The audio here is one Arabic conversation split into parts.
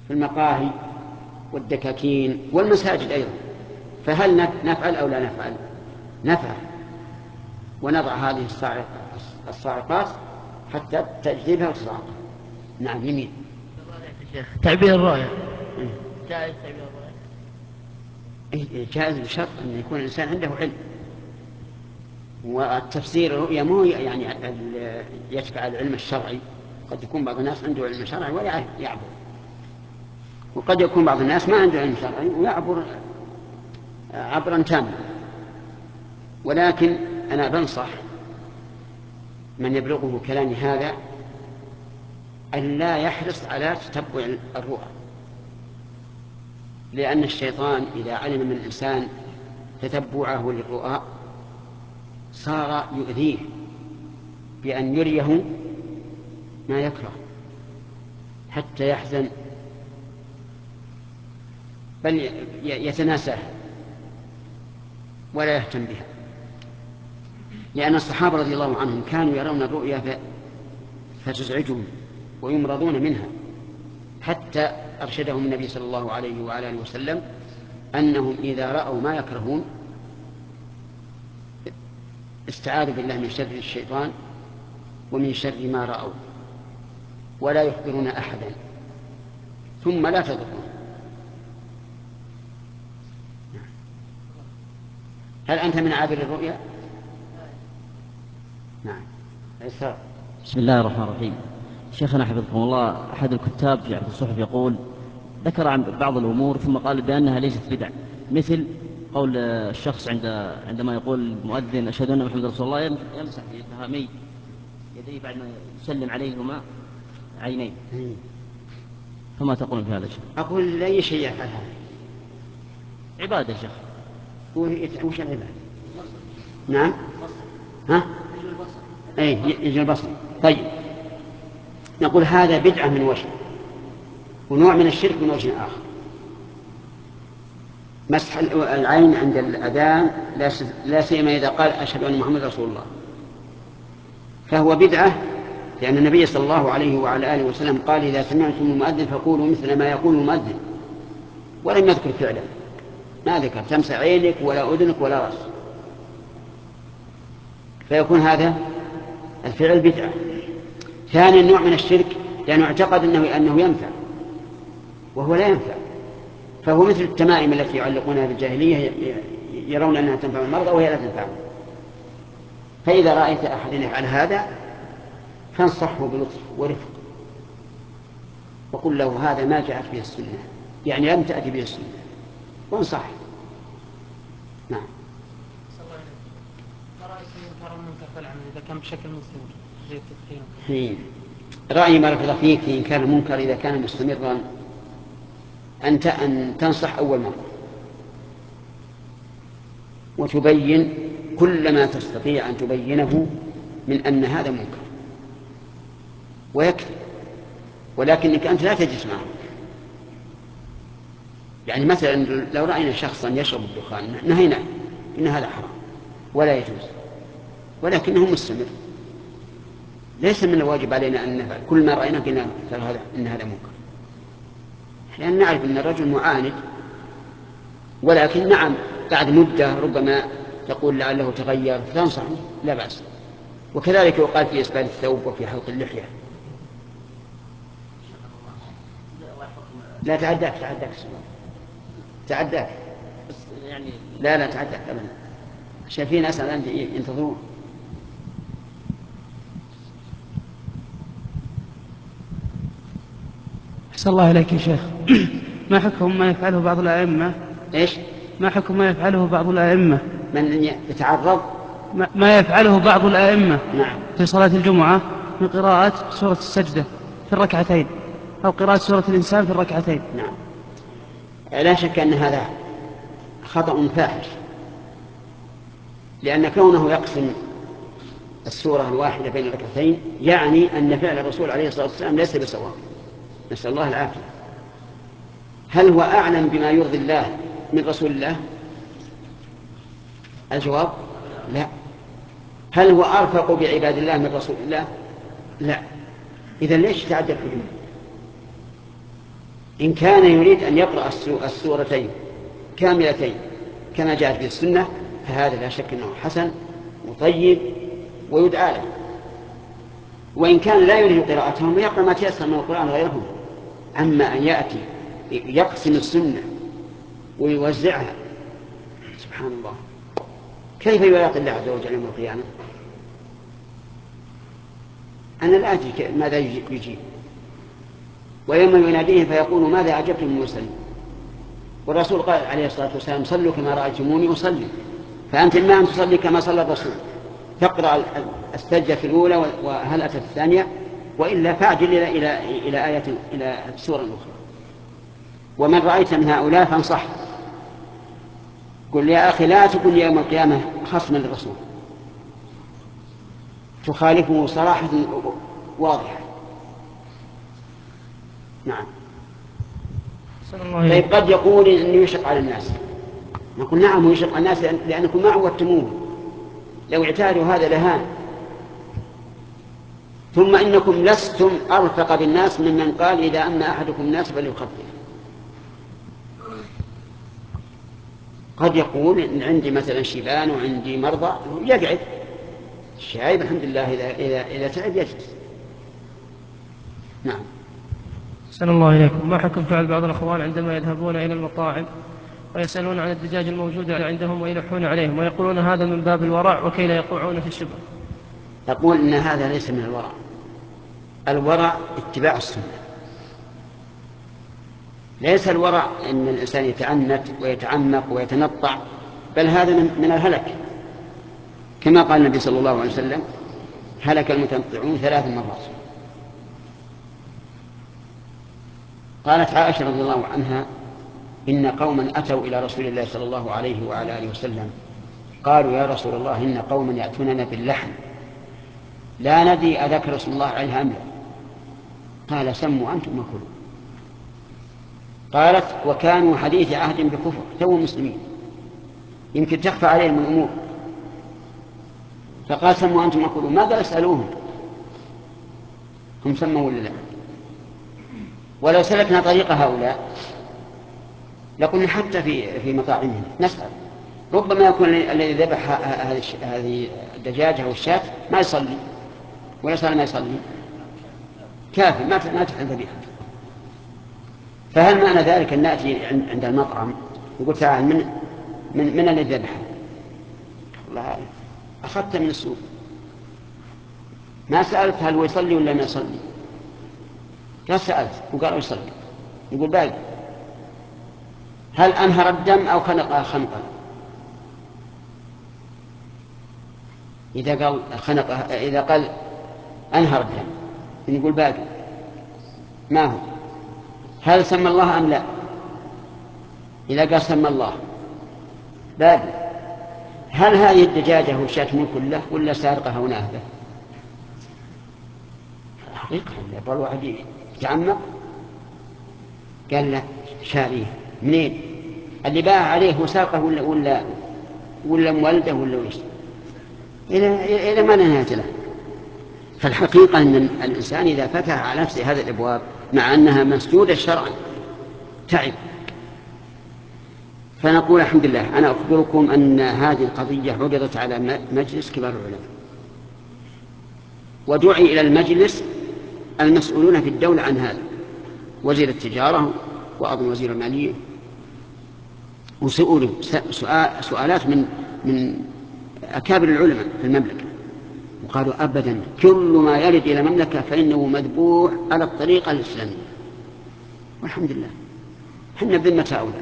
في المقاهي والدكاكين والمساجد أيضا، فهل نفعل أو لا نفعل؟ نفعل، ونضع هذه الصاعقات حتى تجذبها وتصاعقها. نعم. يمين. تعبير الرؤيا جائز؟ تعبير الرؤيا جائز بشرط أن يكون الإنسان عنده علم، والتفسير الرؤيا مو يعني يتبع العلم الشرعي. قد يكون بعض الناس عنده علم شرعي ولا يعبر، وقد يكون بعض الناس ما عنده علم شرعي ويعبر عبرا تاما. ولكن أنا بنصح من يبلغه كلامي هذا أن لا يحرص على تتبع الرؤى، لأن الشيطان إذا علم من الإنسان تتبعه للرؤى صار يؤذيه بأن يريه ما يكره حتى يحزن، بل يتناساه ولا يهتم بها. لأن الصحابة رضي الله عنهم كانوا يرون الرؤيا فتزعجهم ويمرضون منها، حتى أرشدهم النبي صلى الله عليه وعلى آله وسلم أنهم إذا رأوا ما يكرهون استعاذوا بالله من شر الشيطان ومن شر ما رأوا، ولا يخبرون أحدا، ثم لا تضرون. هل أنت من عابر الرؤيا؟ نعم. بسم الله الرحمن الرحيم. شيخنا حفظكم الله، أحد الكتاب في الصحف يقول ذكر عن بعض الأمور ثم قال بأنها ليست بدع، مثل قول الشخص عندما يقول المؤذن أشهد أن محمد رسول الله يمسح في فهامي يديه بعد ما يسلم عليهما عينيه، فما تقول في هذا الشيء؟ أقول لا شيء يفعل هذا، عبادة شيخ. وش العبادة؟ نعم. ها؟ يجي البصر. طيب، نقول هذا بدعة من وجه، ونوع من الشرك من وجه آخر. مسح العين عند الأذان لا سيما إذا قال أشهد أن محمد رسول الله، فهو بدعة، لأن النبي صلى الله عليه وعلى آله وسلم قال إذا سمعتم المؤذن فقولوا مثل ما يقول المؤذن، ولم يذكر فعلا، ما ذكر تمسح عينك ولا أذنك ولا رأس، فيكون هذا الفعل بدعة. ثاني نوع من الشرك لأنه اعتقد أنه ينفع وهو لا ينفع، فهو مثل التمائم التي يعلقونها بالجاهلية، يرون أنها تنفع المرضى وهي لا تنفعهم. فإذا رأيت أحد يفعل هذا فانصحه بلطف ورفق وقل له هذا ما جاءت به السنة، يعني لم تأتي به السنة، وانصح. نعم. ما رأيك في إنكار المنكر فالعمل إذا كان بشكل مستمر زي التدخين؟ رأيي بارك الله فيك في إنكار المنكر إذا كان مستمرا أن تنصح أول مرة وتبين كل ما تستطيع أن تبينه من أن هذا منكر ويكفي، ولكنك أنت لا تجلس معه. يعني مثلا لو رأينا شخصا يشرب الدخان نهيناه إن هذا حرام ولا يجوز، ولكنه مستمر، ليس من الواجب علينا أن نفعل كل ما رأينا قلنا إن هذا منكر، لأن نعرف أن الرجل معاند، ولكن نعم بعد مدة ربما تقول لعله تغير فانصحه لا بأس. وكذلك يقال في إسبال الثوب وفي حلق اللحية. لا تعداك يعني لا تعداك أبدا، عشان في ناس الآن ينتظرون. أحسن الله إليك يا شيخ. ما حكم ما يفعله بعض الأئمة؟ إيش؟ ما حكم ما يفعله بعض الأئمة؟ من يتعرض ما يفعله بعض الأئمة. نعم. في صلاة الجمعة من قراءة سورة السجدة في الركعتين أو قراءة سورة الإنسان في الركعتين. نعم. لا شك أن هذا خطأ فاحش، لأن كونه يقسم السورة الواحدة بين الركعتين يعني أن فعل الرسول عليه الصلاة والسلام ليس بصواب، نسأل الله العافية. هل هو أعلم بما يرضي الله من رسول الله؟ الجواب لا. هل هو أرفق بعباد الله من رسول الله؟ لا. إذن ليش تعدى الحدود؟ إن كان يريد أن يقرأ السورتين كاملتين كما جاءت في السنة فهذا لا شك أنه حسن وطيب ويدعى له. وإن كان لا يريد قراءتهم يقرأ ما تيسر من القرآن غيرهم. أما أن يأتي يقسم السنة ويوزعها، سبحان الله، كيف يلاقي الله عز وجل يوم القيامة؟ أنا لا أدري ماذا يجيب. ويوم يناديه فيقول ماذا أجبتم المرسلين؟ والرسول قال عليه الصلاة والسلام صلوا كما رأيتموني أصلي. فأنت ما أن تصلي كما صلى الرسول، تقرأ السجدة في الأولى وهل أتت الثانية، وإلا فاعجل إلى آية إلى سورة أخرى. ومن رأيت من هؤلاء فانصح، قل يا أخي لا تكن يوم القيامة خصما للرسول، تخالفه صراحة واضحة. نعم. طيب قد يقول إنه يشق على الناس، نقول نعم هو يشق على الناس لأنكم ما عودتموه، لو اعتادوا هذا لهان. ثم إنكم لستم أرفق بالناس ممن قال إذا أما أحدكم الناس فليخفف. قد يقول إن عندي مثلا شيبان وعندي مرضى يقعد، الشايب الحمد لله إذا تعب يجلس. نعم. أحسن الله إليكم. ما حكم فعل بعض الأخوان عندما يذهبون إلى المطاعم ويسألون عن الدجاج الموجود عندهم ويلحون عليهم ويقولون هذا من باب الورع وكي لا يقعون في الشبهة؟ أقول إن هذا ليس من الورع. الورع اتباع السنة، ليس الورع أن الإنسان يتعنت ويتعمق ويتنطع، بل هذا من الهلك، كما قال النبي صلى الله عليه وسلم هلك المتنطعون 3 مرات. قالت عائشة رضي الله عنها إن قوما أتوا إلى رسول الله صلى الله عليه وعلى آله وسلم قالوا يا رسول الله إن قوما يأتوننا باللحم لا ندري أذكر رسول الله عليها أم لا. قال سموا أنتم وكلوا. قالت وكانوا حديث عهد بكفر تو مسلمين يمكن تخفى عليهم الأمور، فقال سموا أنتم وكلوا. ما قال اسألوهم هم سموا ولا لا. ولو سلكنا طريق هؤلاء لقلنا حتى في مطاعمهم نسأل، ربما يكون الذي ذبح هذه الدجاجة أو الشاة ما يصلي ولا صار ما يصلي كافر ما تحل ذبيحة. فهل معنى ذلك أن نأتي عند المطعم يقول تعال من الذي ذبح؟ والله أخذت من السوق، ما سألت هل هو يصلي ولا ما يصلي. لا سألت وقال يصلي، يقول باقي. هل أنهر الدم أو خنق خنقا؟ إذا قال خنق، إذا قال أنهر الدم يقول باقي. ما هو؟ هل سمى الله أم لا؟ إذا قال سمى الله باقي. هل هذه الدجاجة هو شاة ملك له ولا سارقها وناهبه؟ حقيقة يبغى الواحد يتعمق. قال لا شاريه منين؟ اللي باع عليه هو سارقه ولا مولده ولا ويش؟ إلى ما نهاية له. فالحقيقة أن الإنسان إذا فتح على نفسه هذه الأبواب مع أنها مسدودة شرعا تعب. فنقول الحمد لله. أنا أخبركم أن هذه القضية عرضت على مجلس كبار العلماء، ودعي إلى المجلس المسؤولون في الدولة عن هذا، وزير التجارة وأظن وزير المالية، وسئلوا سؤالات من أكابر العلماء في المملكة، وقالوا أبدا كل ما يرد إلى المملكة فإنه مذبوح على الطريقة الإسلامية. والحمد لله حنا بذمة هؤلاء.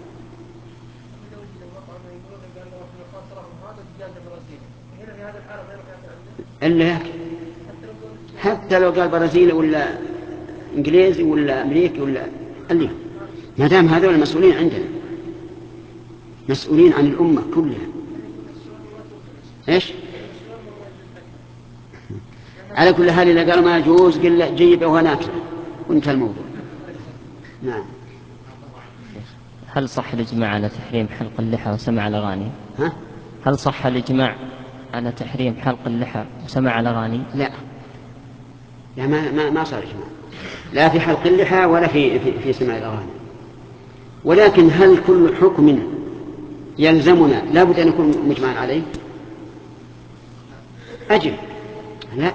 إلا حتى لو قال برازيلي ولا إنجليزي ولا أمريكي ولا اللي ما دام هذول المسؤولين عندنا مسؤولين عن الأمة كلها. إيش على كل حال إذا قالوا ما يجوز قل جيبه وناكله وانتهى الموضوع. نعم. هل صح الإجماع على تحريم حلق اللحى وسماع الأغاني؟ ها؟ هل صح الإجماع على تحريم حلق اللحى وسماع الأغاني؟ لا ما صار إجماع. لا في حلق اللحى ولا في سماع الأغاني. ولكن هل كل حكم يلزمنا لا بد أن يكون مجمعا عليه؟ أجل لا،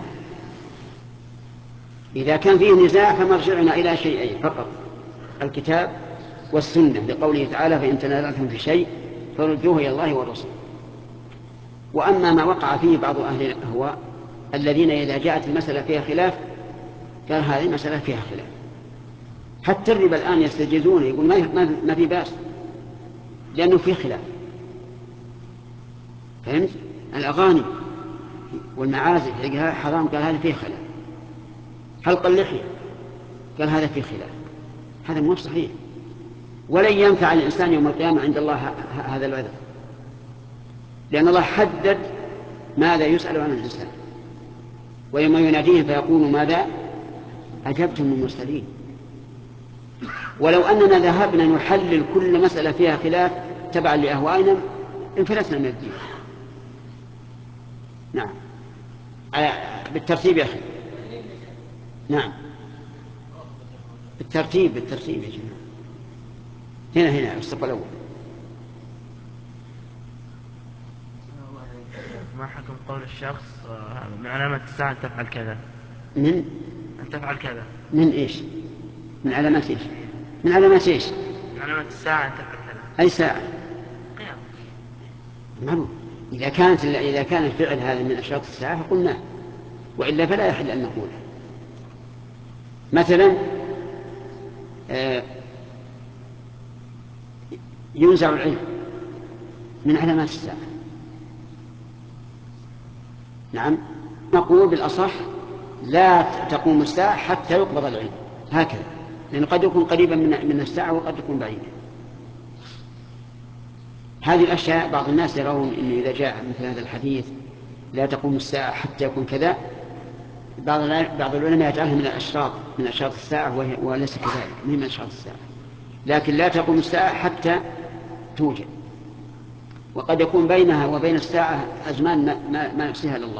إذا كان فيه نزاع فمرجعنا إلى شيئين فقط: الكتاب والسنة، لقوله تعالى: فإن تنازعتم في شيء فردوه إلى الله والرسول. وأما ما وقع فيه بعض أهل الأهواء الذين إذا جاءت المسألة فيها خلاف قال هذه المسألة فيها خلاف، حتى الربا الآن يستجيزون، يقول ما في بأس لأنه فيه خلاف. فهمت؟ الأغاني والمعازف حرام، قال هذا فيه خلاف. حلق اللحية قال هذا فيه خلاف. هذا مو صحيح، ولن ينفع الإنسان يوم القيامة عند الله هذا العذر، لأن الله حدد ماذا يسأل عن الإنسان، ويوم يناديهم فيقول ماذا أجبتم المرسلين. ولو أننا ذهبنا نحلل كل مسألة فيها خلاف تبعا لأهوائنا انفلتنا من الدين. نعم، بالترتيب يا أخي. نعم، بالترتيب يا جماعة. هنا الصف الأول. ما حكم قول الشخص من علامات الساعة أن تفعل كذا؟ أن تفعل كذا من إيش؟ من علامات إيش؟ من علامات إيش؟ من علامات الساعة أن تفعل كذا. أي ساعة؟ قيام. معلوم. إذا كان الفعل هذا من أشراط الساعة قلنا، وإلا فلا يحل أن نقوله. مثلا ينزع العلم من علامات الساعة. نعم، نقول بالأصح لا تقوم الساعة حتى يقبض العلم، هكذا، لأنه قد يكون قريبا من الساعة وقد يكون بعيدا. هذه الأشياء بعض الناس يرون أنه إذا جاء مثل هذا الحديث لا تقوم الساعة حتى يكون كذا، بعض العلماء يجعلها من أشراط الساعة، وليس كذلك، من أشراط الساعة. لكن لا تقوم الساعة حتى توجد، وقد يكون بينها وبين الساعة أزمان ما يحصيها لله.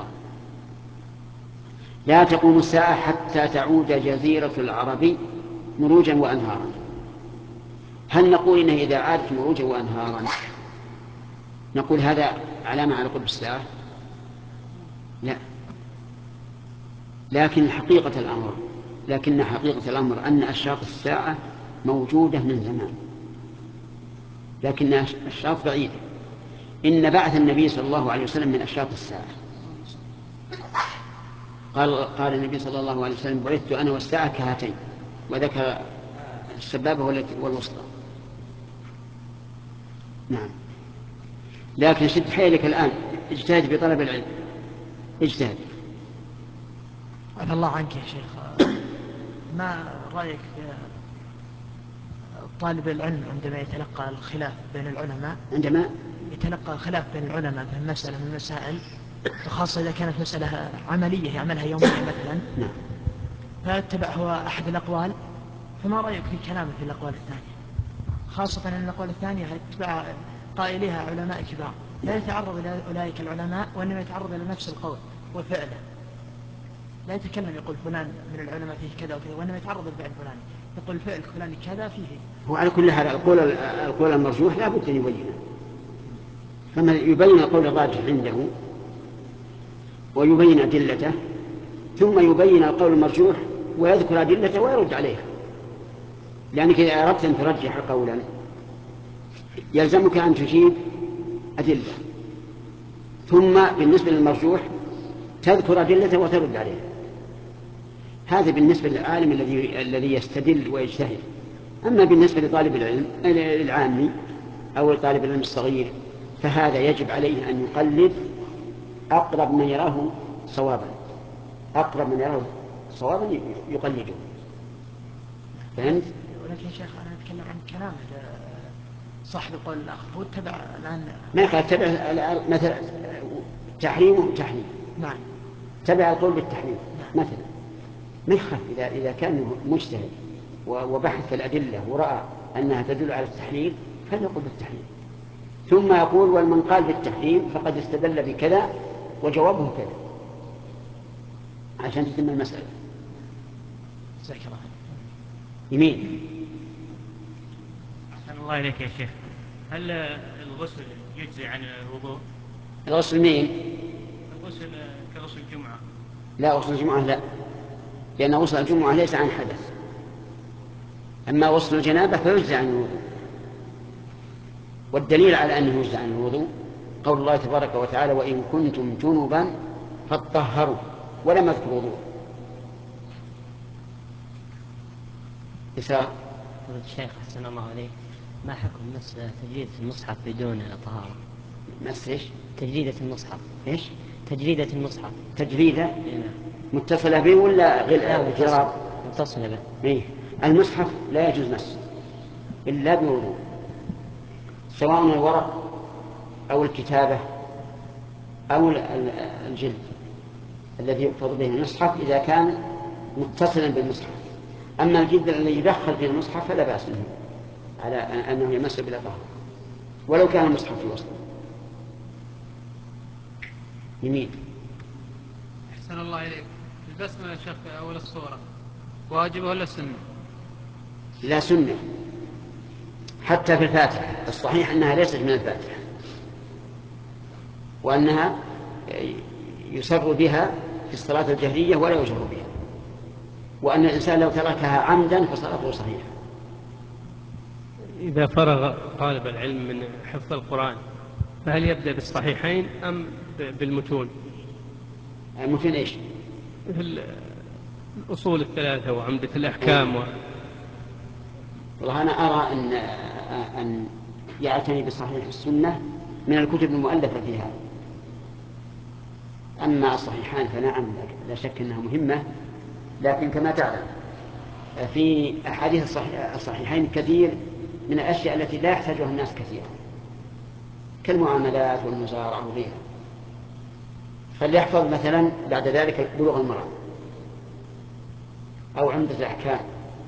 لا تقوم الساعة حتى تعود جزيرة العرب مروجا وأنهارا. هل نقول إنه إذا عادت مروجا وأنهارا نقول هذا علامة على قرب الساعة؟ لا، لكن حقيقة الأمر أن أشراط الساعة موجودة من زمان، لكن أشراط بعيدة. إن بعث النبي صلى الله عليه وسلم من أشراط الساعة. قال النبي صلى الله عليه وسلم: بعثت أنا والساعة كهاتين، وذكر السبابة والوسطى. نعم، لكن شد حيلك الآن، اجتهد بطلب العلم، اجتهد. عفى الله عنك يا شيخ، ما رأيك في طالب العلم عندما يتلقى الخلاف بين العلماء، عندما يتلقى الخلاف بين العلماء في مسألة من المسائل، وخاصة إذا كانت مسألة عملية يعملها يوميا مثلا، فيتبع هو أحد الأقوال، فما رأيك في كلامه في الأقوال الثانية، خاصة أن الأقوال الثانية يتبع قائليها علماء كبار، لا يتعرض إلى أولئك العلماء وإنما يتعرض إلى نفس القول وفعله، لا يتكلم يقول فلان من العلماء فيه كذا وكذا، وإنما يتعرض للفعل الفلاني، يقول الفعل الفلاني كذا فيه. وعلى كل حال القول المرجوح لا بد أن يبينه، فما يبين القول الراجح عنده ويبين أدلته، ثم يبين القول المرجوح ويذكر أدلته ويرد عليها. لأنك إذا أردت أن ترجح قولا يلزمك أن تجيب أدلة، ثم بالنسبة للمرجوح تذكر أدلته وترد عليها. هذا بالنسبة للعالم الذي يستدل ويجتهد. أما بالنسبة لطالب العلم العامي أو طالب العلم الصغير فهذا يجب عليه أن يقلد أقرب من يراه صوابا، يقلده. فهمت؟ ولكن شيخ أنا أتكلم عن كلام صاحب القول الآخر، هو اتبع الآن ما يقال تبع مثلا تحريم. نعم، تبع القول بالتحريم مثلا، ما يخاف إذا كان مجتهد وبحث الأدلة ورأى أنها تدل على التحليل فليقول بالتحليل، ثم يقول: والمن قال بالتحريم فقد استدل بكذا وجوابه كذا، عشان تتم المسألة. جزاك الله خير. يمين. أحسن الله إليك يا شيخ، هل الغسل يجزي عن الوضوء؟ الغسل مين؟ الغسل كغسل الجمعة. لا، غسل الجمعة لا، لأن غسل الجمعة ليس عن حدث. أما غسل الجنابة فيجزي عن الوضوء. والدليل على أنه يجزي عن الوضوء قول الله تبارك وتعالى: وإن كنتم جنبا فاطهروا، ولم يذكر وضوء. فضيلة الشيخ أحسن الله عليك، ما حكم مس تجريدة المصحف بدون طهارة؟ مس ايش؟ تجريدة المصحف. ايش؟ تجريدة المصحف. تجريدة؟ نعم. متصلة به ولا غير؟ متصلة به. إيه؟ المصحف لا يجوز مس إلا بوضوء، سواء الورق أو الكتابة أو الجلد الذي يحفظ به المصحف إذا كان متصلا بالمصحف. أما الجلد الذي يدخل في المصحف فلا بأس منه على أنه يمس بلا طهارة ولو كان المصحف في وسطه. يمين. أحسن الله إليك، البسمة يا شيخ في أول الصورة واجبة ولا سنة؟ لا، سنة. حتى في الفاتحة الصحيح أنها ليست من الفاتحة، وأنها يسر بها في الصلاة الجهرية ولا يجهر بها، وأن الإنسان لو تركها عمدا فصلاته صحيحة. إذا فرغ طالب العلم من حفظ القرآن فهل يبدأ بالصحيحين أم بالمتون؟ المتون إيش؟ الأصول الثلاثة وعمدة الأحكام والله أنا أرى أن يعتني بصحيح السنة من الكتب المؤلفة فيها. أما الصحيحان فنعم لا شك أنها مهمة، لكن كما تعلم في أحاديث الصحيحين كثير من الأشياء التي لا يحتاجها الناس كثيرا كالمعاملات والمزارع وغيرها، فليحفظ مثلا بعد ذلك بلوغ المرأة أو عمدة الأحكام،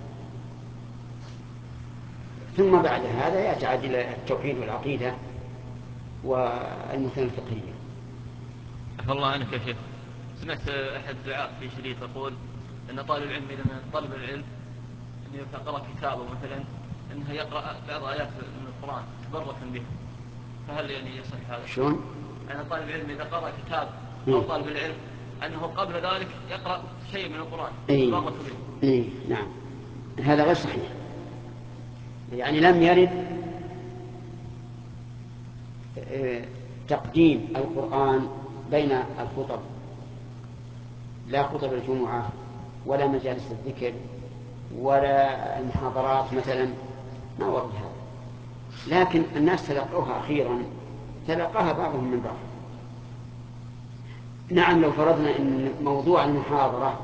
ثم بعد هذا يتعد إلى التوحيد والعقيدة والمثل الفقهية. عفى الله عنك يا شيخ، سمعت أحد الدعاة في شريط يقول أن طالب العلم إذا من طلب العلم أن يقرأ كتابه مثلا أنه يقرأ بعض آيات من القرآن تبركا بها، فهل يعني يصح هذا؟ شلون؟ أن طالب العلم إذا قرأ كتاب أو طالب العلم أنه قبل ذلك يقرأ شيء من القرآن تبرك به. نعم، هذا غير صحيح. يعني لم يرد تقديم القرآن بين الخطب، لا خطب الجمعة ولا مجالس الذكر ولا المحاضرات مثلا، ما ورد هذا. لكن الناس تلقوها أخيرا، تلقاها بعضهم من بعض. نعم، لو فرضنا أن موضوع المحاضرة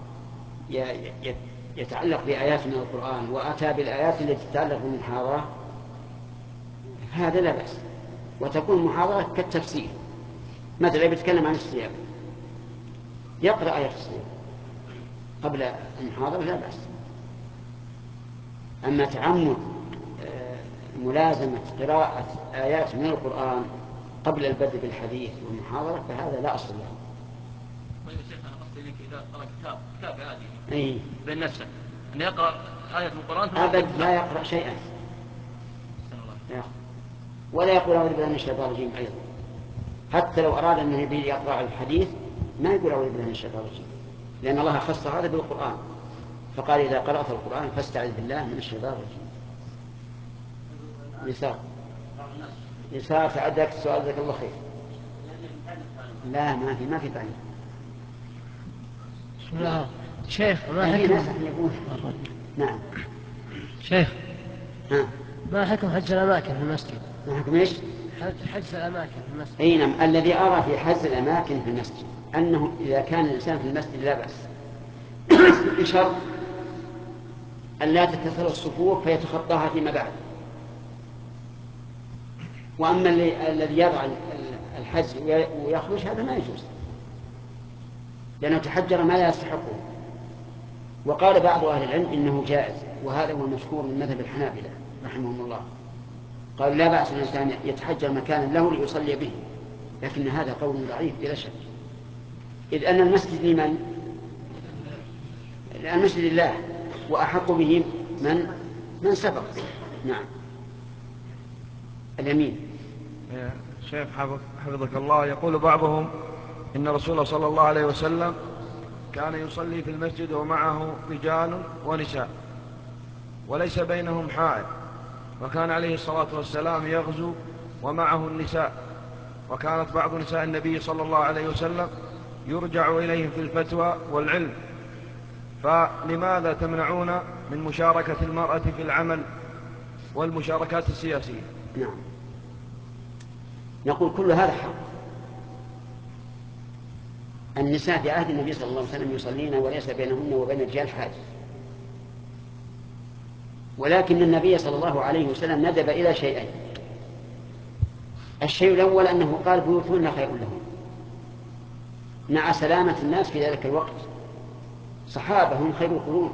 يتعلق بآيات من القرآن وأتى بالآيات التي تتعلق بالمحاضرة هذا لا بأس، وتكون محاضرة كالتفسير. مثلا يتكلم عن الصيام يقرأ آيات الصيام قبل المحاضرة لا بأس. أما تعمد ملازمة قراءة آيات من القرآن قبل البدء بالحديث والمحاضرة فهذا لا أصل له. طيب يا شيخ، أنا قصدي أنك إذا قرأ كتاب عادي بين نفسه أن يقرأ آية من القرآن أبد لا يقرأ شيئا ولا يقول أعوذ بالله من الشيطان الرجيم أيضا. حتى لو أراد أن يقرأ الحديث ما يقول أعوذ بالله من الشيطان الرجيم، لأن الله خص هذا بالقرآن فقال إذا قرأت القرآن فاستعذ بالله من الشيطان الرجيم. يسار تعدك السؤال، جزاك الله خير. لا، ما في تعليم. بسم الله. شيخ ما حكم نعم شيخ ما حكم حجز الأماكن في المسجد؟ ما حكم ايش؟ حجز الأماكن في المسجد. اي نعم، الذي أرى في حجز الأماكن في المسجد أنه إذا كان الإنسان في المسجد لا بأس بشرط أن لا تتصل الصفوف فيتخطاها فيما بعد. وأما الذي يضع الحجز ويخرج هذا ما يجوز، لأنه تحجر ما لا يستحقه. وقال بعض أهل العلم إنه جائز، وهذا هو المشهور من مذهب الحنابلة رحمهم الله، قال لا بأس أن الإنسان يتحجر مكانا له ليصلي به، لكن هذا قول ضعيف بلا شك، إذ أن المسجد لمن؟ المسجد لله، وأحق به من سبق. نعم. اليمين. شيخ حفظك الله، يقول بعضهم إن الرسول صلى الله عليه وسلم كان يصلي في المسجد ومعه رجال ونساء وليس بينهم حائل، وكان عليه الصلاة والسلام يغزو ومعه النساء، وكانت بعض نساء النبي صلى الله عليه وسلم يرجع إليهم في الفتوى والعلم، فلماذا تمنعون من مشاركة المرأة في العمل والمشاركات السياسية؟ نعم. نقول كل هذا حق. النساء في عهد النبي صلى الله عليه وسلم يصلين وليس بينهن وبين الرجال حاجز، ولكن النبي صلى الله عليه وسلم ندب إلى شيئين. الشيء الأول أنه قال بيوتهن خير لهم مع سلامة الناس في ذلك الوقت، صحابة هم خير القرون،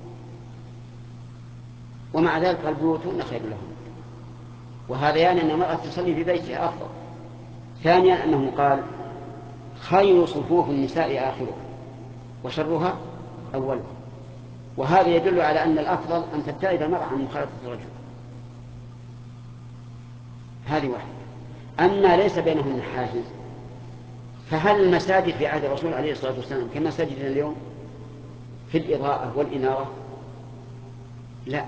ومع ذلك قال بيوتهن خير لهم، وهذا يعني أن المرأة تصلي في بيتها أفضل. ثانيا أنه قال خير صفوف النساء آخرها وشرها أولها، وهذا يدل على أن الأفضل أن تبتعد المرأة عن مخالطة الرجل. هذه واحدة. أما ليس بينهن حاجز، فهل المساجد في عهد الرسول عليه الصلاة والسلام كمساجدنا اليوم في الإضاءة والإنارة؟ لا.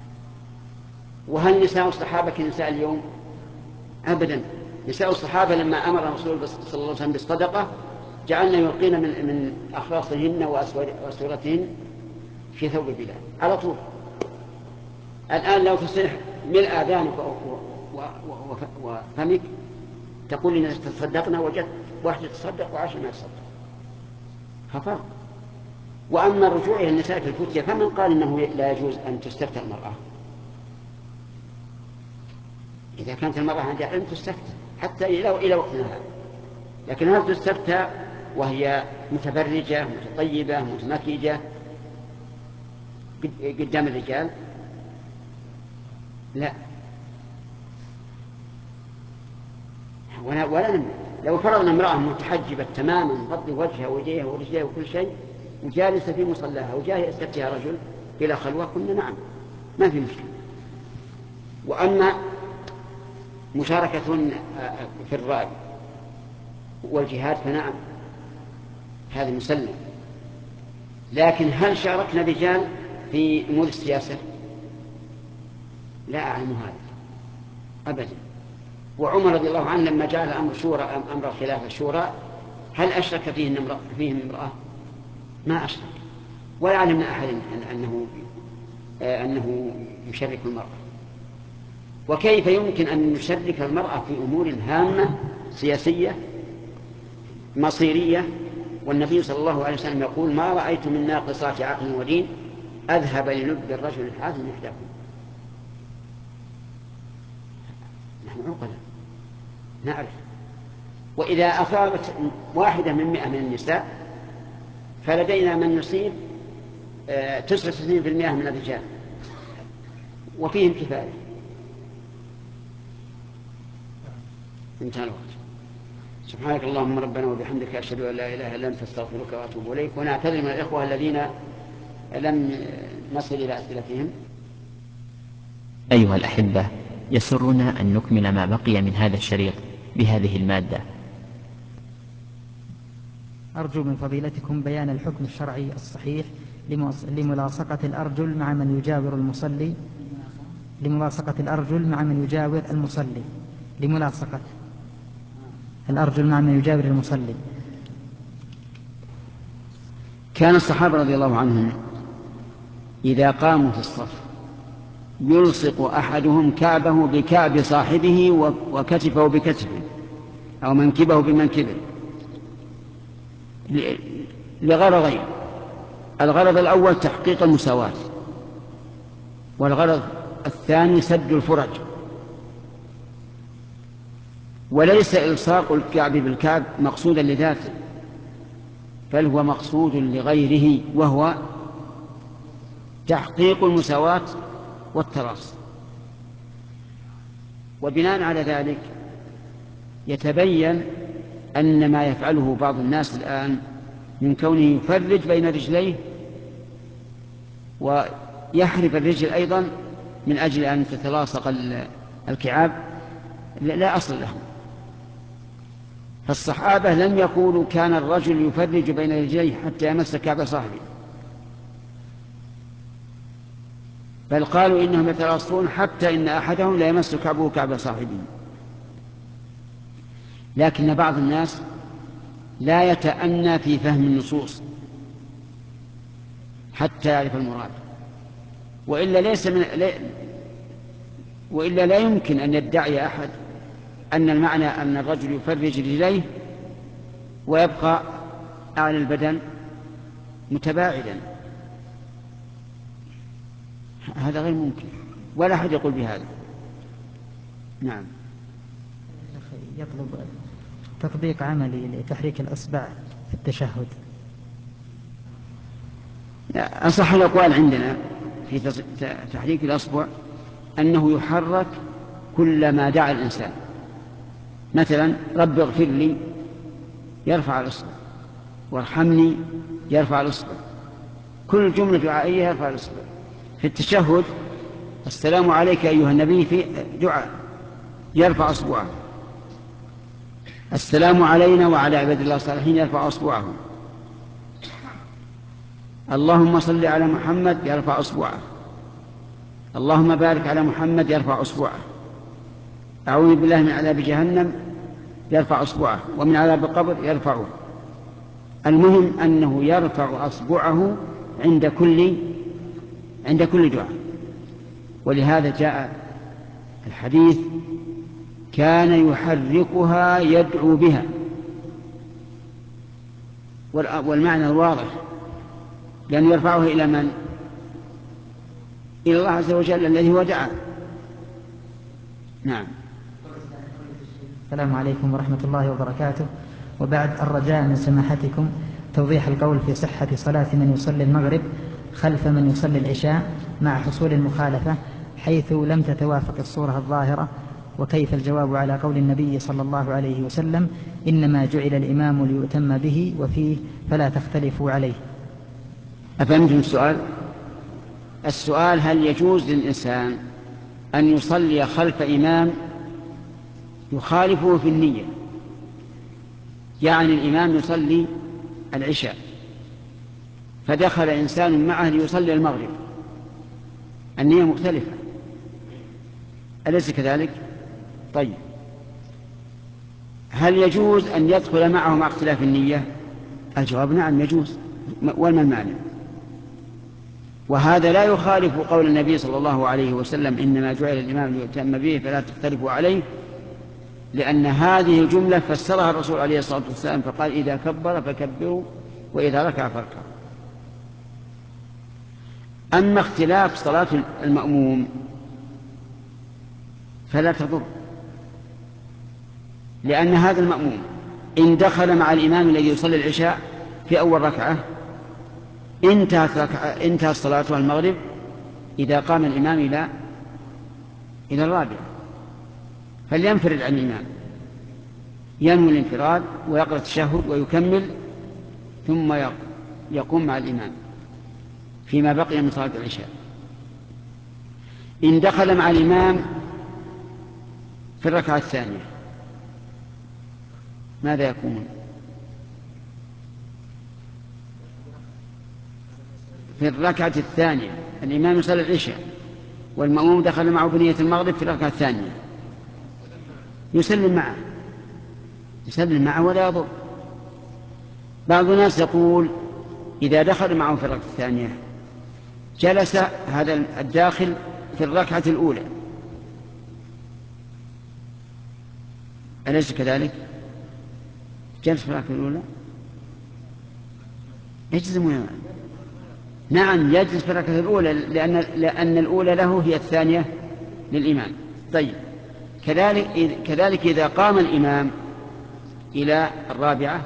وهل نساء الصحابة كنساء اليوم؟ أبدا. نساء الصحابة لما أمر الرسول صلى الله عليه وسلم بالصدقة جعلنا يلقين من أخلاصهن وأسورتهن في ثوب بلال على طول. الآن لو تصيح ملء آذانك وفمك تقول إن تصدقنا، وجدت واحدة تصدق وعشر ما تصدق، ففرق. وأما رجوع النساء في الفتية فمن قال إنه لا يجوز أن تستفتى المرأة؟ إذا كانت المرأة عندها علم تستفتى حتى إلى وقتنا هذا، لكن هل تستفتى وهي متبرجة متطيبة متمكيجة قدام الرجال؟ لا. ولا لو فرضنا امرأة متحجبة تماما غطي وجهها ويديها ورجليها وكل شيء وجالسة في مصلاها وجاء يستفتيها رجل إلى خلوة قلنا نعم ما في مشكلة. وأما مشاركة في الرأي والجهاد فنعم هذا مسلم، لكن هل شاركنا الرجال في أمور السياسة؟ لا أعلم هذا أبدا. وعمر رضي الله عنه لما جعل أمر شورى أمر الخلافة شورى هل أشرك فيهم امرأة؟ ما أشرك، ولا علمنا أحد أنه يشرك المرأة. وكيف يمكن أن نشرك المرأة في أمور هامة سياسية مصيرية؟ والنبي صلى الله عليه وسلم يقول ما رأيت من ناقصات عقل ودين أذهب للب الرجل الحازم إحداكم. نحن عقلاء نعرف. وإذا أصابت 1 من 100 من النساء فلدينا من يصيب 99% من الرجال وفيهم كفاية. انتهى الوقت. سبحانك اللهم ربنا وبحمدك أشهد أن لا إله إلا أنت أستغفرك وأتوب إليك. ونعتذر من الإخوة الذين لم نصل إلى أسئلتهم. أيها الأحبة، يسرنا أن نكمل ما بقي من هذا الشريط بهذه المادة. أرجو من فضيلتكم بيان الحكم الشرعي الصحيح لملاصقة الأرجل مع من يجاور المصلي. لملاصقة الأرجل مع من يجاور المصلي. لملاصقة الأرجل مع من يجاور المصلي. كان الصحابة رضي الله عنهم إذا قاموا في الصف يلصق أحدهم كعبه بكعب صاحبه وكتفه بكتفه أو منكبه بمنكبه لغرضين: الغرض الأول تحقيق المساواة، والغرض الثاني سد الفرج. وليس إلصاق الكعب بالكعب مقصودا لذاته، بل هو مقصود لغيره، وهو تحقيق المساواة والتراص. وبناء على ذلك يتبين أن ما يفعله بعض الناس الآن من كونه يفرج بين رجليه ويحرف الرجل أيضا من أجل أن تتلاصق الكعاب لا أصل له. فالصحابة لم يقولوا كان الرجل يفرج بين رجليه حتى يمس كعب صاحبه، بل قالوا إنهم يتلاصقون حتى إن أحدهم لا يمس كعبه كعب صاحبه. لكن بعض الناس لا يتأنى في فهم النصوص حتى يعرف المراد، وإلا لا يمكن أن يدعي أحد أن المعنى أن الرجل يفرج رجليه ويبقى أعلى البدن متباعدا. هذا غير ممكن ولا أحد يقول بهذا. نعم. يطلب تطبيق عملي لتحريك الأصبع في التشهد. أصح الأقوال عندنا في تحريك الأصبع أنه يحرك كلما دعا الإنسان. مثلا رب اغفر لي يرفع الأصبع، وارحمني يرفع الأصبع، كل جملة دعائية يرفع الأصبع. في التشهد السلام عليك أيها النبي في دعاء يرفع أصبعه، السلام علينا وعلى عباد الله الصالحين يرفع أصبعه، اللهم صل على محمد يرفع أصبعه، اللهم بارك على محمد يرفع أصبعه، أعوذ بالله من عذاب جهنم يرفع أصبعه، ومن عذاب القبر يرفعه. المهم أنه يرفع أصبعه عند كل دعاء. ولهذا جاء الحديث كان يحركها يدعو بها، والمعنى الواضح، لأنه يرفعه إلى من؟ إلى الله عز وجل الذي هو دعا. نعم. السلام عليكم ورحمة الله وبركاته. وبعد، الرجاء من سماحتكم توضيح القول في صحة صلاة من يصلي المغرب خلف من يصلي العشاء مع حصول المخالفة حيث لم تتوافق الصورة الظاهرة، وكيف الجواب على قول النبي صلى الله عليه وسلم إنما جعل الإمام ليؤتم به وفيه فلا تختلفوا عليه. أفهمتم السؤال؟ السؤال هل يجوز للإنسان أن يصلي خلف إمام يخالفه في النية؟ يعني الإمام يصلي العشاء فدخل إنسان معه ليصلي المغرب، النية مختلفة، أليس كذلك؟ طيب، هل يجوز أن يدخل معه مع اختلاف النية؟ الجواب نعم يجوز، وما المانع؟ وهذا لا يخالف قول النبي صلى الله عليه وسلم إنما جعل الإمام ليؤتم به فلا تختلفوا عليه، لأن هذه الجملة فسرها الرسول عليه الصلاة والسلام فقال إذا كبر فكبروا وإذا ركع فاركعوا. أما اختلاف صلاة المأموم فلا تضر، لأن هذا المأموم إن دخل مع الإمام الذي يصلي العشاء في أول ركعة انتهت صلاة المغرب إذا قام الإمام إلى الرابعة، فلينفرد عن الإمام، ينوي الانفراد ويقرأ التشهد ويكمل ثم يقوم مع الإمام فيما بقي من صلاة العشاء. إن دخل مع الإمام في الركعة الثانية ماذا يكون؟ في الركعة الثانية الإمام يصلي العشاء والمأموم دخل معه بنية المغرب في الركعة الثانية، يسلم معه ولا يضر. بعض الناس يقول إذا دخل معه في الركعة الثانية جلس هذا الداخل في الركعة الأولى، أليس كذلك؟ جلس في الركعة الأولى يجزم. نعم يجلس في الركعة الأولى لأن الأولى له هي الثانية للإمام. طيب، كذلك إذا قام الإمام إلى الرابعة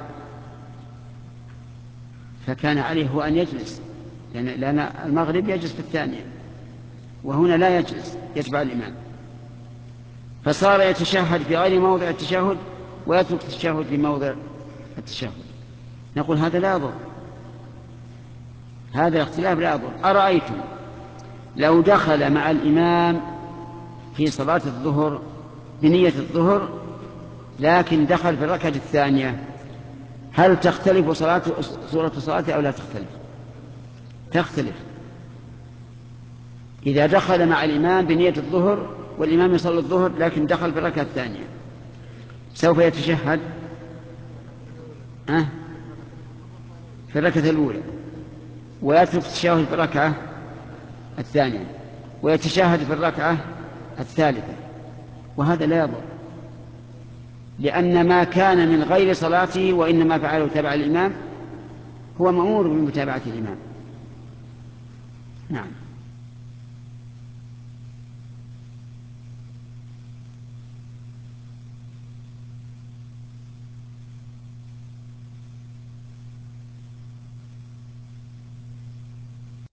فكان عليه هو أن يجلس، لأن المغرب يجلس في الثانية وهنا لا يجلس، يتبع الإمام، فصار يتشهد في غير موضع التشهد ويترك التشهد في موضع التشهد. نقول هذا لا يضر، هذا الاختلاف لا يضر. أرأيتم لو دخل مع الإمام في صلاة الظهر بنية الظهر لكن دخل في الركعة الثانية، هل تختلف صورة صلاته أو لا تختلف؟ تختلف. إذا دخل مع الإمام بنية الظهر والإمام يصلي الظهر لكن دخل في الركعة الثانية سوف يتشهد في الركعة الأولى ويترك التشهد في الركعة الثانية ويتشهد في الركعة الثالثة، وهذا لا يضر، لأن ما كان من غير صلاته وإنما فعله تبع الإمام هو مأمور بمتابعة الإمام. نعم.